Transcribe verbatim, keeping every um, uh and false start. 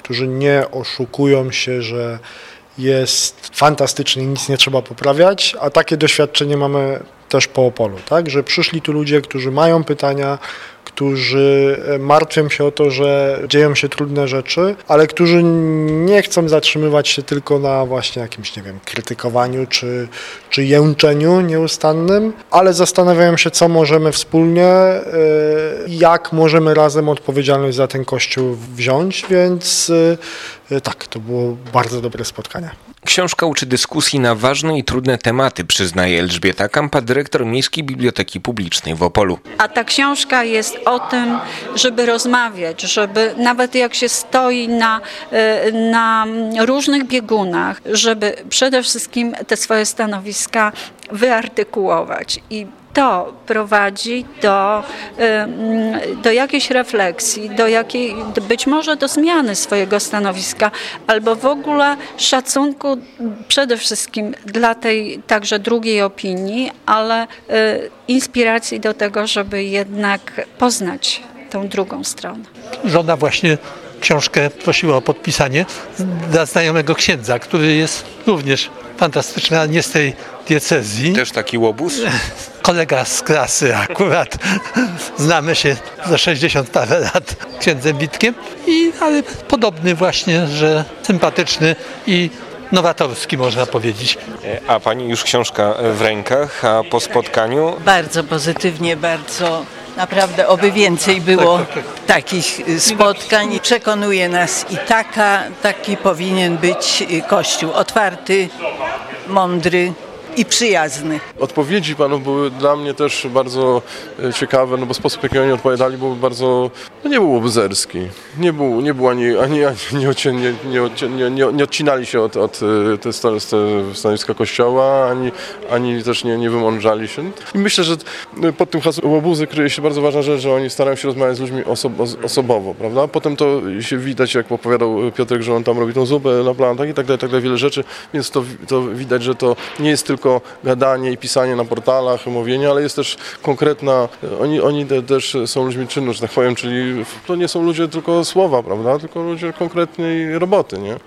którzy nie oszukują się, że jest fantastycznie, nic nie trzeba poprawiać, a takie doświadczenie mamy też po Opolu, tak? Że przyszli tu ludzie, którzy mają pytania, którzy martwią się o to, że dzieją się trudne rzeczy, ale którzy nie chcą zatrzymywać się tylko na właśnie jakimś, nie wiem, krytykowaniu czy, czy jęczeniu nieustannym, ale zastanawiają się, co możemy wspólnie, jak możemy razem odpowiedzialność za ten Kościół wziąć, więc tak, to było bardzo dobre spotkanie. Książka uczy dyskusji na ważne i trudne tematy, przyznaje Elżbieta Kampa, dyrektor Miejskiej Biblioteki Publicznej w Opolu. A ta książka jest o tym, żeby rozmawiać, żeby nawet jak się stoi na, na różnych biegunach, żeby przede wszystkim te swoje stanowiska wyartykułować. I to prowadzi do, do jakiejś refleksji, do jakiej, być może do zmiany swojego stanowiska, albo w ogóle szacunku przede wszystkim dla tej także drugiej opinii, ale inspiracji do tego, żeby jednak poznać tą drugą stronę. Żona właśnie książkę prosiła o podpisanie dla znajomego księdza, który jest również fantastyczny, ale nie z tej diecezji. Też taki łobuz? Kolega z klasy akurat. Znamy się za sześćdziesiąt parę lat księdzem Witkiem, i, ale podobny właśnie, że sympatyczny i nowatorski, można powiedzieć. A pani już książka w rękach, a po spotkaniu? Bardzo pozytywnie, bardzo. Naprawdę, oby więcej było tak, tak, tak. takich spotkań. Przekonuje nas i taka, taki powinien być Kościół. Otwarty, mądry i przyjazny. Odpowiedzi panów były dla mnie też bardzo ciekawe, no bo sposób, jaki oni odpowiadali, był bardzo, no nie był łobuzerski. Nie był, nie był ani, ani, ani nie, nie, nie, nie, nie odcinali się od, od te, te stanowiska Kościoła, ani, ani też nie, nie wymądrzali się. I myślę, że pod tym hasłem łobuzy kryje się bardzo ważna rzecz, że oni starają się rozmawiać z ludźmi osob, osobowo, prawda? Potem to się widać, jak opowiadał Piotrek, że on tam robi tą zupę na plantach i tak dalej, tak dalej, wiele rzeczy, więc to, to widać, że to nie jest tylko gadanie i pisanie na portalach, mówienie, ale jest też konkretna, oni, oni te, też są ludźmi czynu, że tak powiem, czyli to nie są ludzie tylko słowa, prawda, tylko ludzie konkretnej roboty, nie?